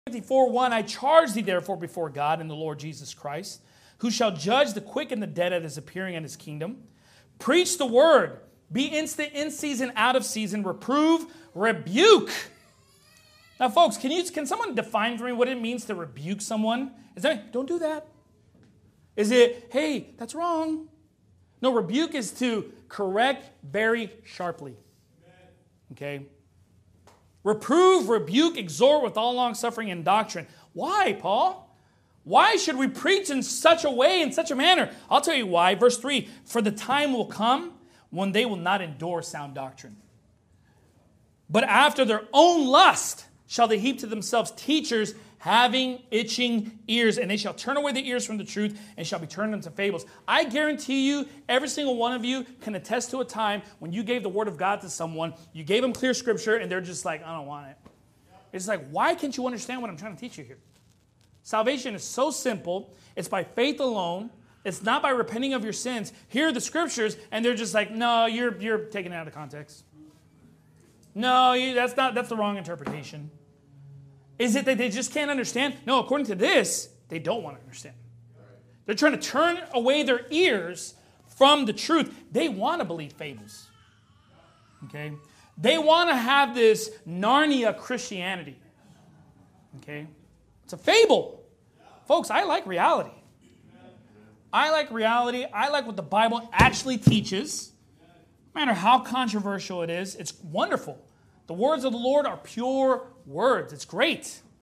54:1, I charge thee therefore before God and the Lord Jesus Christ, who shall judge the quick and the dead at his appearing in his kingdom. Preach the word. Be instant in season, out of season. Reprove, rebuke. Now, folks, can someone define for me what it means to rebuke someone? Is that, don't do that? Is it, hey, that's wrong? No, rebuke is to correct very sharply. Okay? Reprove, rebuke, exhort with all long suffering and doctrine. Why, Paul? Why should we preach in such a way, in such a manner? I'll tell you why. Verse 3, for the time will come when they will not endure sound doctrine. But after their own lust shall they heap to themselves teachers having itching ears, and they shall turn away the ears from the truth and shall be turned into fables. I guarantee you, every single one of you can attest to a time when you gave the word of God to someone, you gave them clear scripture, and they're just like, I don't want it. It's like, why can't you understand what I'm trying to teach you here? Salvation is so simple. It's by faith alone. It's not by repenting of your sins. Here are the scriptures, and they're just like, no, you're taking it out of context. No, that's the wrong interpretation. Is it that they just can't understand? No, according to this, they don't want to understand. They're trying to turn away their ears from the truth. They want to believe fables. Okay? They want to have this Narnia Christianity. Okay? It's a fable. Folks, I like reality. I like reality. I like what the Bible actually teaches. No matter how controversial it is, it's wonderful. The words of the Lord are pure words. It's great.